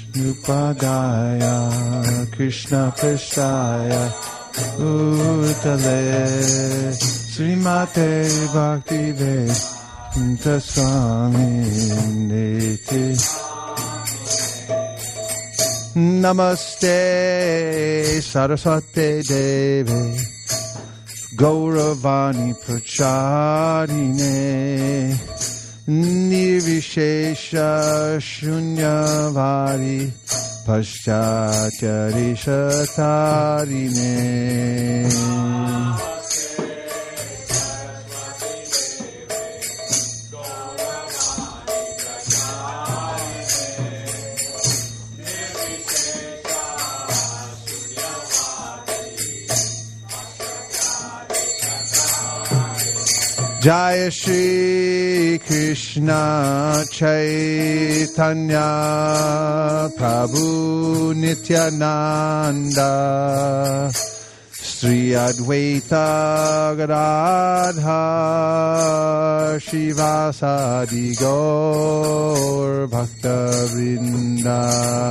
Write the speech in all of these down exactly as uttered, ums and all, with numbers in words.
Upadaya Krishna Prasthaya Utale Srimate Bhaktivedanta Swami Niti Namaste Saraswate Deve Gauravani Pracharine Nirvishesha Shunyavadi Paschatyarishatarine Jaya Shri Krishna Chaitanya Prabhu Nityananda Sri Advaita Gadadhar Shivasadi Gaur Bhakta Vrinda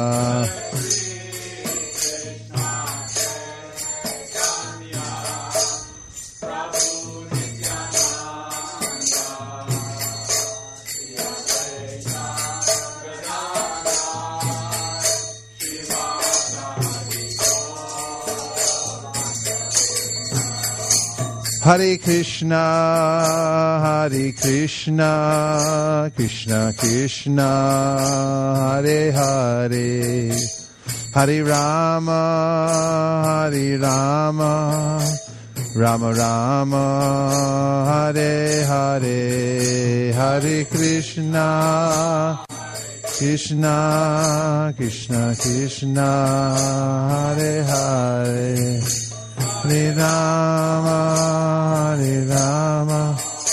Hare Krishna, Hare Krishna, Krishna Krishna, Hare Hare, Hare Rama, Hare Rama, Rama Rama, Hare Hare, Hare Krishna, Krishna, Krishna Krishna, Hare Hare. Hare Rama, Hare Rama,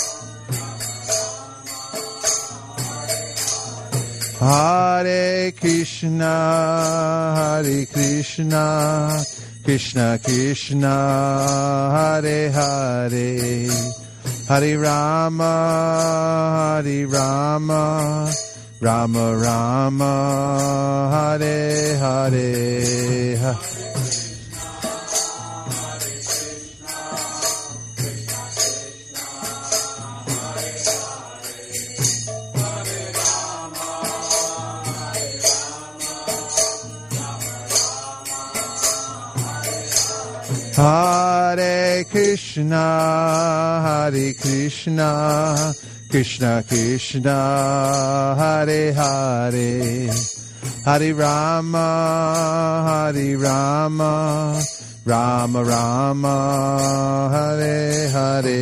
Hare Krishna, Hare Krishna, Krishna Krishna, Hare Hare, Hare Rama, Hare Rama, Rama Rama, Hare Hare. Hare Krishna, Hare Krishna, Krishna Krishna, Hare Hare, Hare Rama, Hare Rama, Rama Rama, Hare Hare.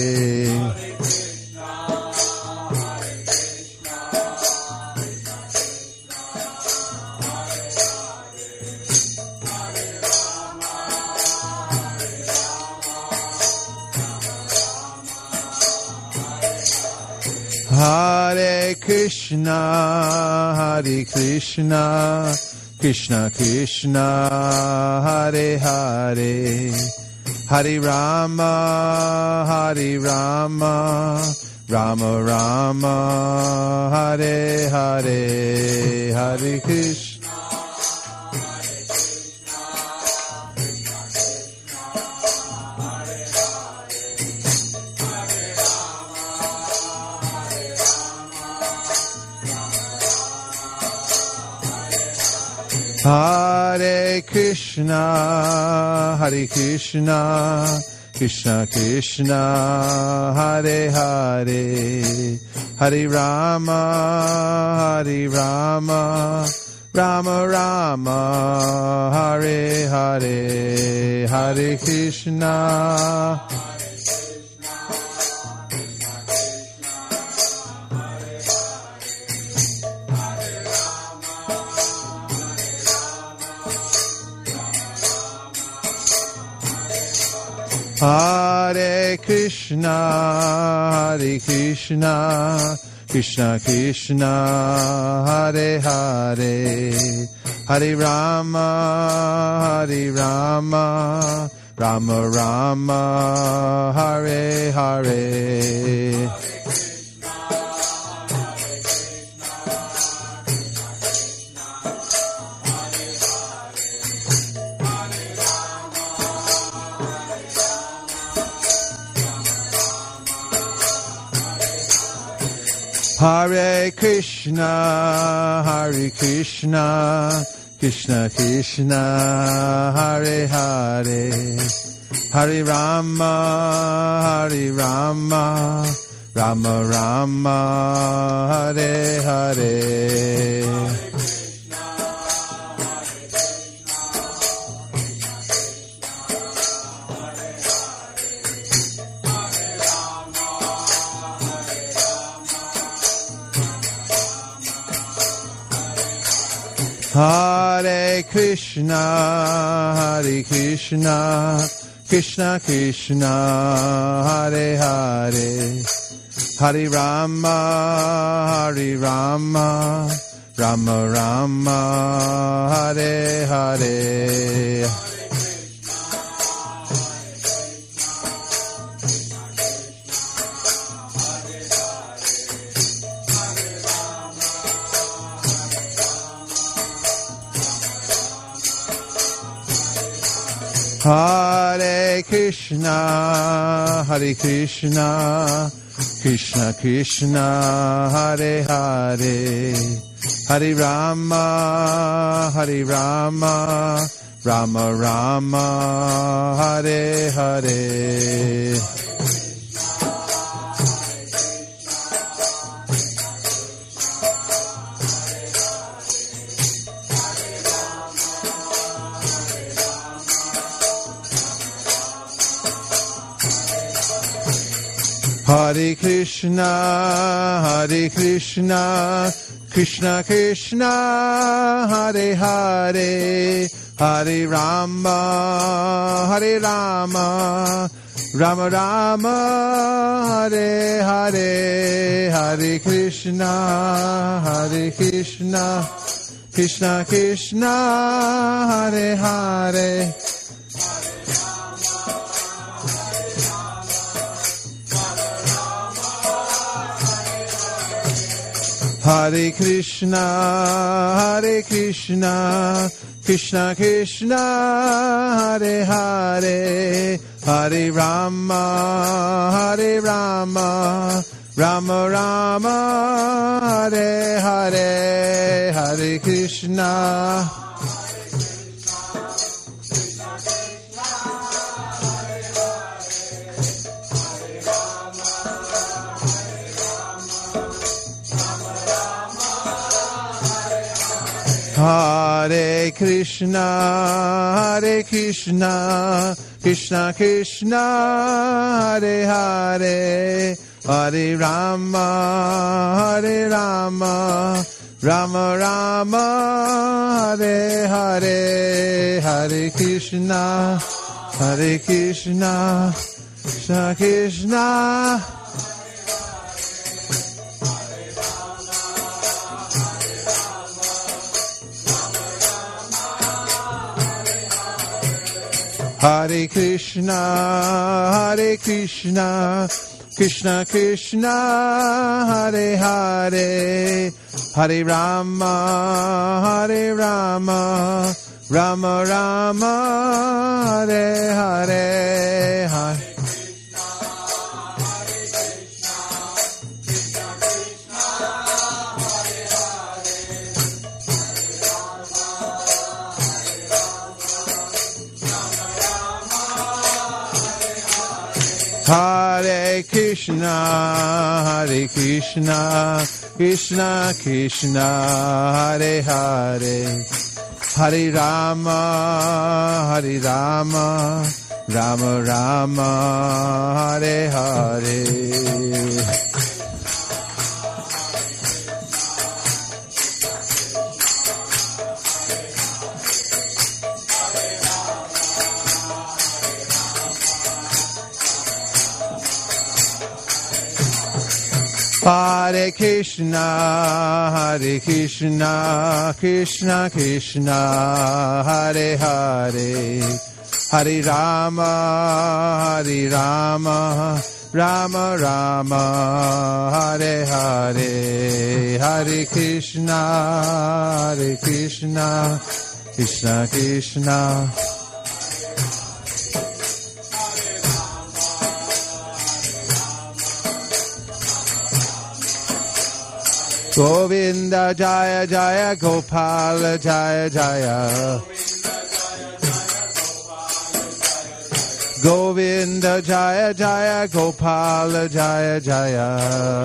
Hare Krishna, Hare Krishna, Krishna Krishna, Hare Hare, Hare Rama, Hare Rama, Rama Rama, Hare Hare, Hare Krishna. Hare Krishna, Hare Krishna, Krishna Krishna, Hare Hare, Hare Rama, Hare Rama, Rama Rama, Hare Hare, Hare Krishna. Hare Krishna, Hare Krishna, Krishna Krishna, Hare Hare, Hare Rama, Hare Rama, Rama Rama, Hare Hare. Hare Krishna, Hare Krishna, Krishna Krishna, Hare Hare, Hare Rama, Hare Rama, Rama Rama, Hare Hare. Hare Krishna, Hare Krishna, Krishna Krishna, Hare Hare, Hare Rama, Hare Rama, Rama Rama, Hare Hare. Hare Krishna, Hare Krishna, Krishna Krishna, Hare Hare, Hare Rama, Hare Rama, Rama Rama, Hare Hare. Hare Krishna, Hare Krishna, Krishna Krishna, Hare Hare, Hare Rama, Hare Rama, Rama Rama, Hare Hare, Hare Krishna, Hare Krishna, Krishna Krishna, Hare Hare. Hare Krishna, Hare Krishna, Krishna Krishna, Hare Hare, Hare Rama, Hare Rama, Rama Rama, Hare Hare, Hare Krishna. Hare Krishna, Hare Krishna, Krishna Krishna, Hare Hare, Hare Rama, Hare Rama, Rama Rama, Hare Hare, Hare Krishna, Hare Krishna, Krishna Krishna. Hare Krishna, Hare Krishna, Krishna Krishna, Hare Hare, Hare Rama, Hare Rama, Rama Rama, Hare Hare, Hare. Hare Krishna, Hare Krishna, Krishna Krishna, Hare Hare, Hare Rama, Hare Rama, Rama Rama, Hare Hare. Hare Krishna, Hare Krishna, Krishna Krishna, Hare Hare, Hare Rama, Hare Rama, Rama Rama, Hare Hare, Hare Krishna, Hare Krishna, Krishna Krishna. Govinda Jaya Jaya Gopala Jaya Jaya Govinda Jaya Jaya Gopala Jaya Jaya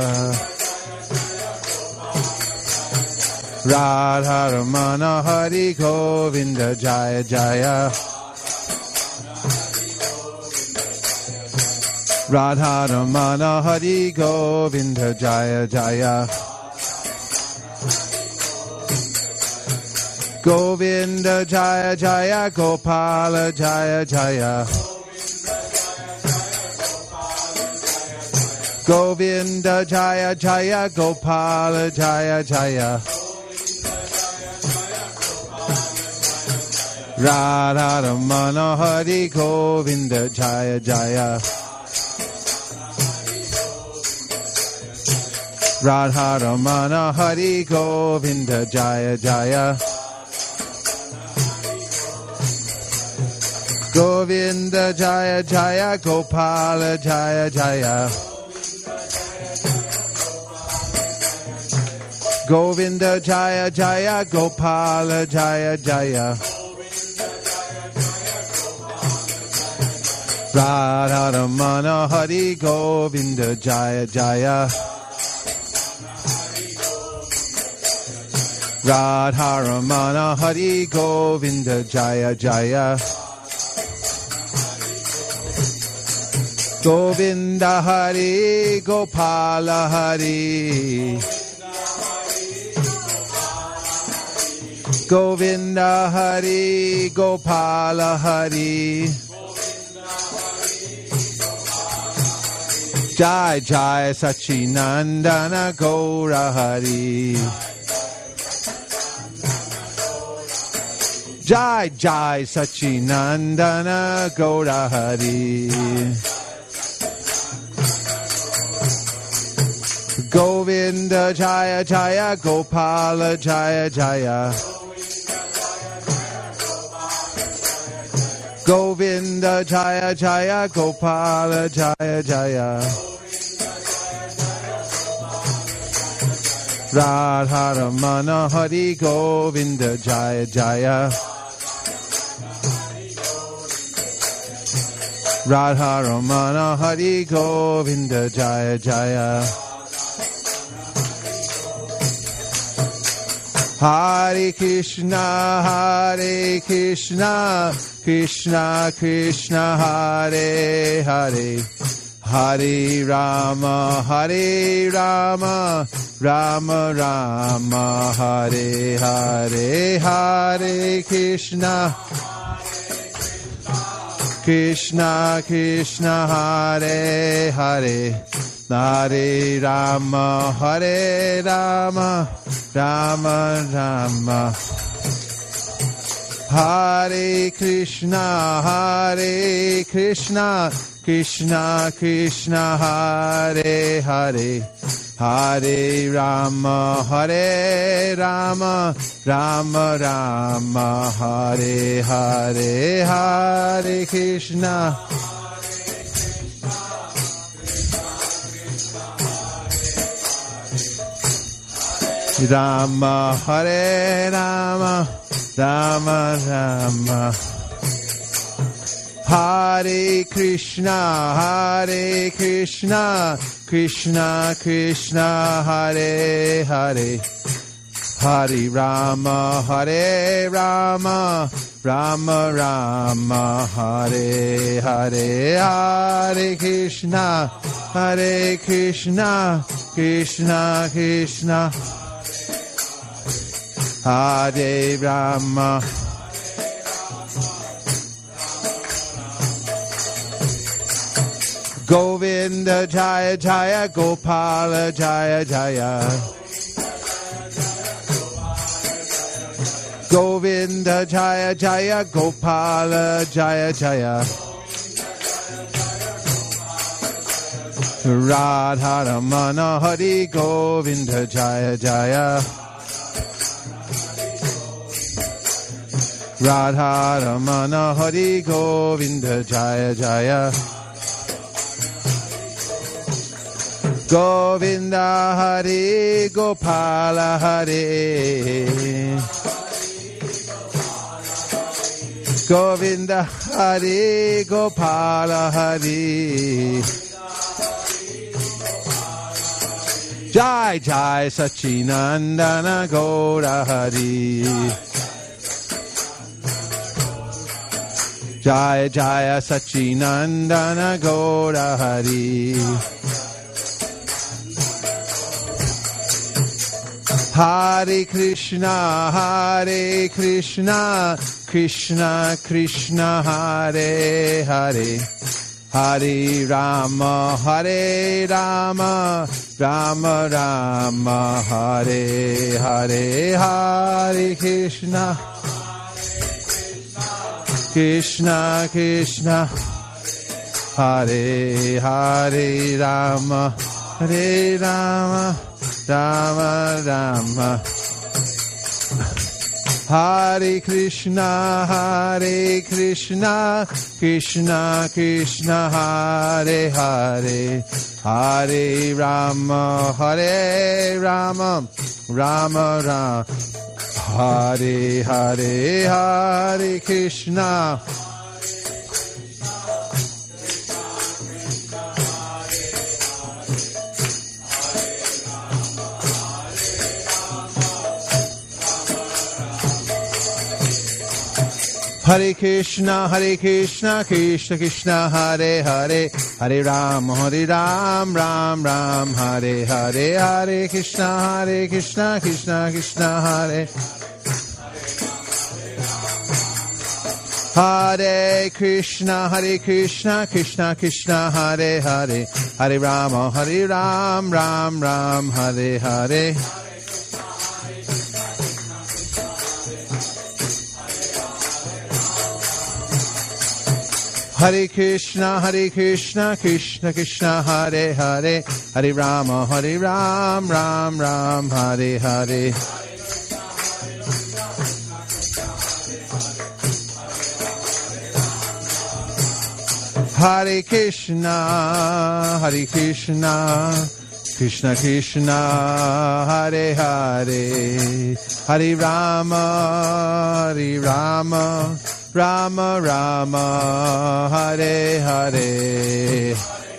Radha Ramana Hari Govinda Jaya Jaya Radha Ramana Hari Govinda Jaya Jaya Govinda Jaya Jaya Gopala Jaya Jaya Govinda Jaya Jaya Gopala Jaya Jaya Radha Ramana Hari Govinda Jaya Jaya Radha Ramana Hari Govinda Jaya Jaya Govinda Jaya Jaya Gopala Jaya Jaya Govinda Jaya Jaya Gopala Jaya Jaya Radha Ramana Hari Govinda Jaya Jaya Radha Ramana Hari Govinda Jaya Jaya Govinda Hari Gopala Hari Govinda Hari Gopala Hari Jai Jai Sachinandana Gaura Hari Jai Jai Sachinandana Gaura Hari Govinda Jaya Jaya Gopala Jaya Jaya Govinda Jaya Jaya Gopala Jaya Jaya Radha Ramana Hari Govinda Jaya Jaya Radha Ramana Hari Govinda Jaya Jaya Hare Krishna, Hare Krishna, Krishna Krishna, Hare Hare, Hare Rama, Hare Rama, Rama Rama, Hare Hare, Hare Krishna, Krishna Krishna, Hare Hare, Hare Rama, Hare Rama, Rama Rama, Hare Krishna, Hare Krishna, Krishna Krishna, Hare Hare, Hare Rama, Hare Rama, Rama Rama, Hare Hare, Hare Krishna, Rama Hare Rama, Rama Rama, Hare Krishna, Hare Krishna, Krishna Krishna, Hare Hare, Hare Rama, Hare Rama, Rama Rama, Hare Hare, Hare Krishna, Hare Krishna, Krishna Krishna, Hare Rama, Govinda Jaya Jaya Gopala Jaya Jaya, Govinda Jaya Jaya Gopala Jaya Jaya, Radha Ramana Hari Govinda Jaya Jaya, Radha Ramana Hari Govinda Jaya Jaya, Govinda Hare Gopala Hare Govinda Hare Gopala Hare Jai Jai Sachinandana Gaura Hare Jai Jai Sachinandana Gaura Hare Hare Krishna, Hare Krishna, Krishna Krishna, Hare Hare, Hare Rama, Hare Rama, Rama Rama, Hare Hare, Hare Krishna, Krishna Krishna, Hare Hare Rama, Hare Rama, Rama Rama Hare Krishna Hare Krishna Krishna Krishna Hare Hare Hare Rama Hare Rama Rama Rama Hare Hare Hare Krishna Hare Krishna, Hare Krishna, Krishna Krishna, Hare Hare, Hare Ram, Hare Ram, Ram Ram, Hare Hare, Hare Krishna, Hare Krishna, Krishna Krishna, Hare Hare Krishna, Hare Krishna, Krishna Krishna, Hare Hare, Hare Ram, Hare Ram, Ram Ram, Hare Hare Hare Krishna, Hare Krishna, Krishna Krishna, Hare Hare, Hare Rama, Hare Ram, Ram Ram, Hare Hare. Hare Krishna, Hare Krishna, Krishna Krishna, Hare Hare, Hare Rama, Hare Rama, Rama Rama, Hare Hare.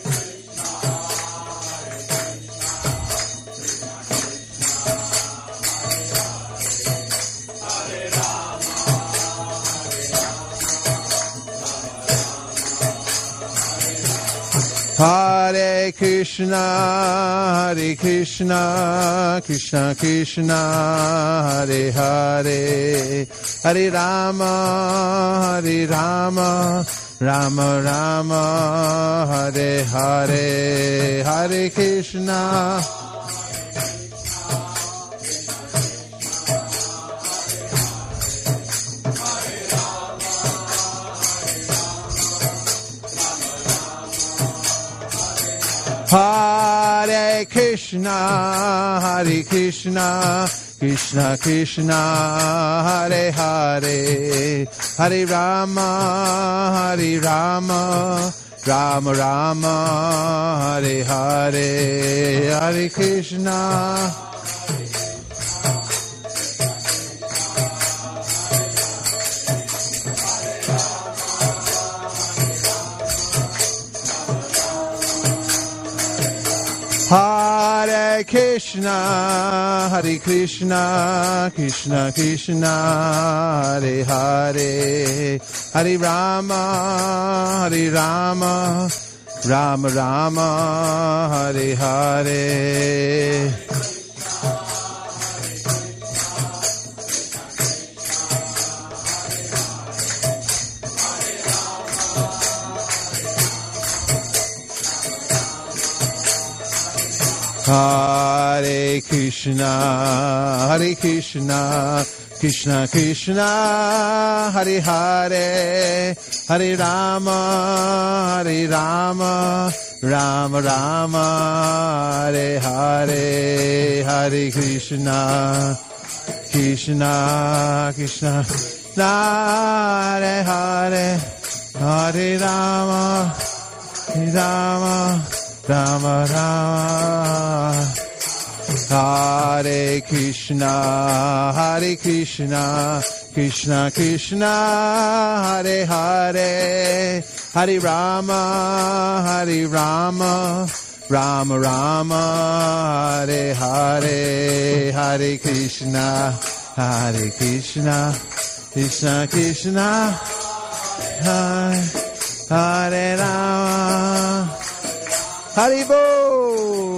Hare Krishna, Hare Krishna, Krishna Krishna, Hare Hare, Hare Rama, Hare Rama, Rama Rama, Hare Hare, Hare Krishna. Hare Krishna, Hare Krishna, Krishna Krishna, Hare Hare, Hare Rama, Hare Rama, Rama Rama, Hare Hare, Hare Krishna. Hare Krishna, Hare Krishna, Krishna Krishna, Hare Hare, Hare Rama, Hare Rama, Rama Rama, Hare Hare. Hare Krishna, Hare Krishna, Krishna Krishna, Hare Hare, Hare Rama, Hare Rama, Rama Rama, Hare Hare, Hare Krishna, Krishna Krishna, Hare Hare, Hare Rama, Hare Rama, Rama Rama. Hare Krishna, Hare Krishna, Krishna Krishna, Hare Hare, Hare Rama, Hare Rama, Rama Rama, Hare Hare, Hare Krishna, Hare Krishna, Krishna Krishna, Hare, Hare Rama, Haribo.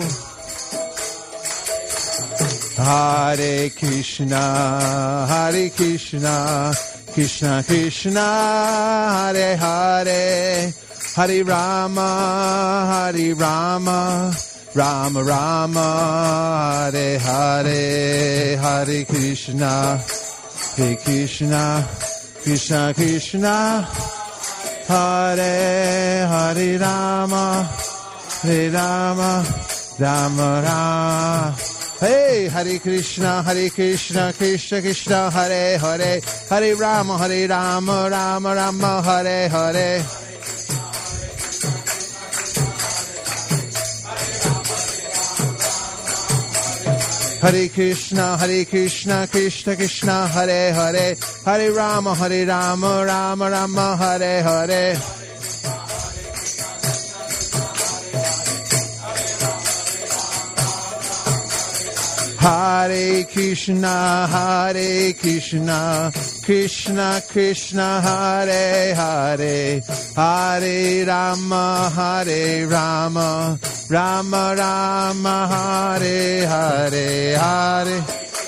Hare Krishna, Hare Krishna, Krishna Krishna, Hare Hare, Hare Rama, Hare Rama, Rama Rama, Hare Hare, Hare Krishna, Hare Krishna, Krishna Krishna, Hare Hare Rama, Hare Rama, Rama Rama. Hey, Hare Krishna, Hare Krishna, Krishna Krishna, Hare Hare, Hare Rama, Hare Rama, Rama Rama, Hare Hare. Hare Krishna, Hare Krishna, Krishna Krishna, Hare Hare, Hare Rama, Hare Rama, Rama Rama, Hare Hare. Hare Krishna, Hare Krishna, Krishna Krishna, Hare Hare, Hare Rama, Hare Rama, Rama Rama, Hare Hare, Hare.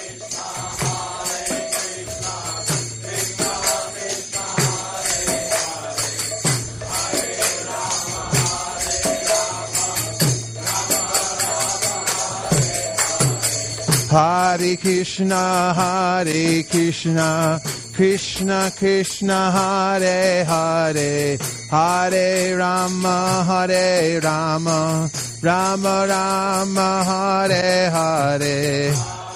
Hare Krishna, Hare Krishna, Krishna Krishna, Hare Hare, Hare Rama, Hare Rama, Rama Rama, Hare Hare.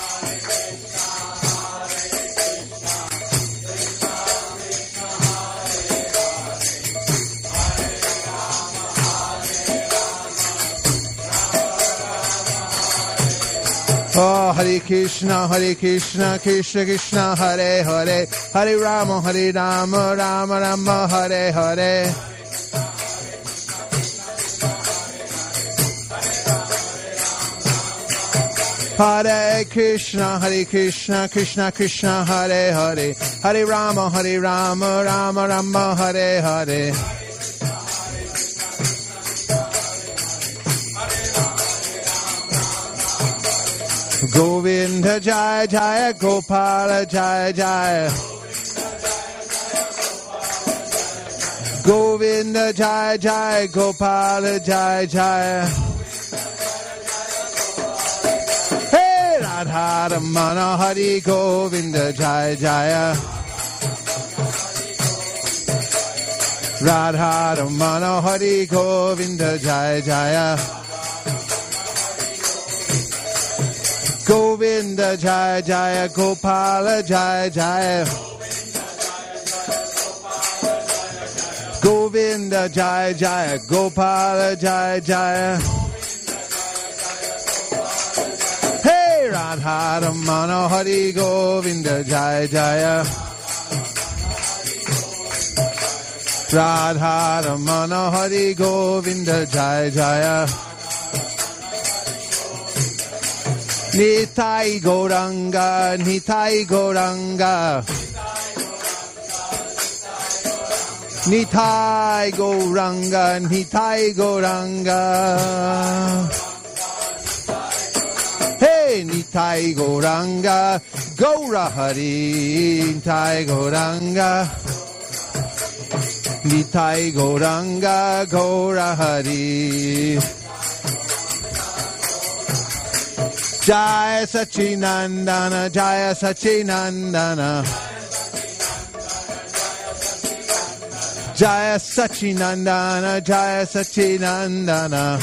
Oh, Hare Krishna, Hare Krishna, Krishna Krishna, Hare Hare, Hare Rama, Hare Rama, Rama Rama, Hare Hare. Hare Krishna, Hare Krishna, Krishna Krishna, Hare Hare, Hare Rama, Hare Rama, Rama Rama, Hare Hare. Govinda Jaya Jaya, Gopala Jaya Jaya. Govinda Jaya Jaya, Gopala Jaya Jaya. Hey, Radha Ramana Hari Govinda Jaya Jaya. Radha Ramana Hari Govinda Jaya Jaya. Govinda Jaya Jaya, Gopala Jaya Jaya. Govinda Jaya Jaya, Gopala Jaya Jaya. Hey, Radha Ramana Hari Govinda Jaya Jaya. Radha Ramana Hari Govinda Jaya Jaya. Nitai Gauranga, Nitai Gauranga. Nitai Gauranga, Nitai Gauranga. Hey, Nitai Gauranga, Gaura Hari, Nitai Gauranga. Nitai Gauranga, Gaura Hari. Jaya Sachinandana, Jaya Sachinandana. Jaya Sachinandana, Jaya Sachinandana.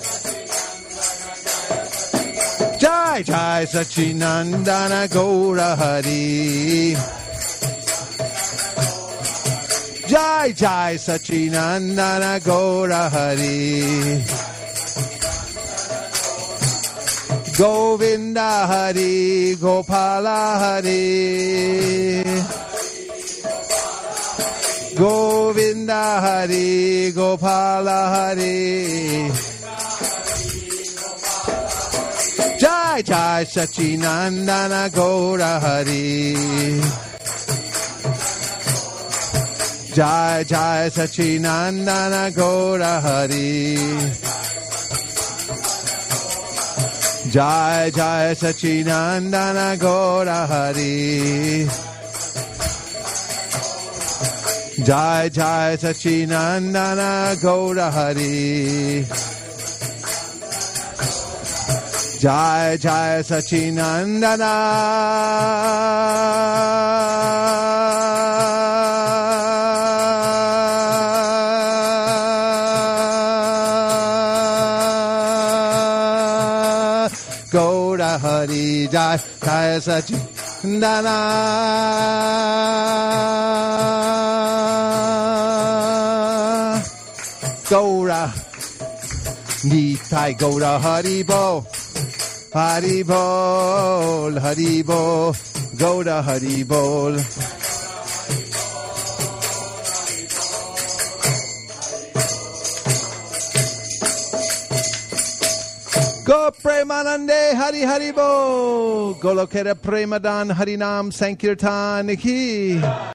Jai Jai Sachinandana, Gaura Hari. Jai Jai Sachinandana, Gaura Hari. Govinda Hari Gopala Hari Govinda Hari Gopala Hari Jai Jai Sachinandana Gaura Hari Jai Jai Sachinandana Gaura Hari Jai Jai Sachinandana Gaura Hari Jai Jai Sachinandana Gaura Hari Jai Jai Sachinandana Gaura Hari Jai Jai Sachinandana Gaura Nitai Gaura Haribo Haribol Haribol Gaura Haribol Go Premanande Hari Haribo Golokera Premadan Harinam Sankirtan Ki